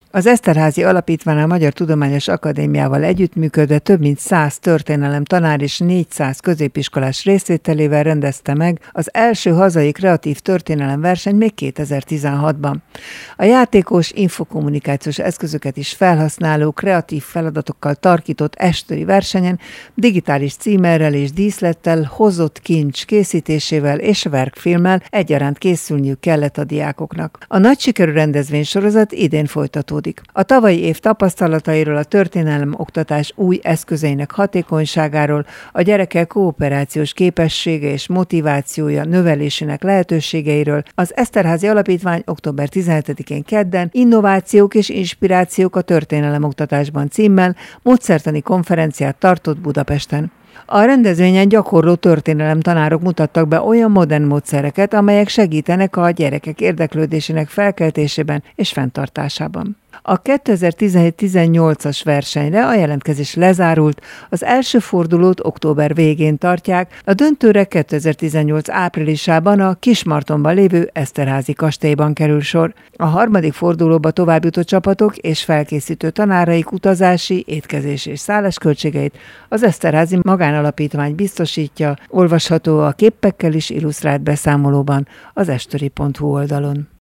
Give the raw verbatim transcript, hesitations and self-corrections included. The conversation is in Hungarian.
Az Eszterházy Alapítvány a Magyar Tudományos Akadémiával együttműködve több mint száz történelem tanár és négyszáz középiskolás részvételével rendezte meg az első hazai kreatív történelem verseny még kétezer-tizenhatban. A játékos, infokommunikációs eszközöket is felhasználó, kreatív feladatokkal tarkított estőri versenyen digitális címerrel és díszlettel, hozott kincs készítésével és verkfilmmel egyaránt készülniük kellett a diákoknak. A nagy sikerű rendezvénysorozat idén folytatódik. A tavalyi év tapasztalatairól, a történelem oktatás új eszközeinek hatékonyságáról, a gyerekek kooperációs képessége és motivációja növelésének lehetőségeiről az Eszterházy Alapítvány október tizenhetedikén kedden Innovációk és inspirációk a történelem oktatásban címmel módszertani konferenciát tartott Budapesten. A rendezvényen gyakorló történelem tanárok mutattak be olyan modern módszereket, amelyek segítenek a gyerekek érdeklődésének felkeltésében és fenntartásában. A kétezer-tizenhét-tizennyolcas versenyre a jelentkezés lezárult, az első fordulót október végén tartják, a döntőre kétezer-tizennyolc áprilisában a Kismartonban lévő Eszterházy kastélyban kerül sor. A harmadik fordulóba továbbjutó csapatok és felkészítő tanáraik utazási, étkezés és szállásköltségeit az Eszterházy Magánalapítvány biztosítja, olvasható a képekkel is illusztrált beszámolóban az esteri pont hu oldalon.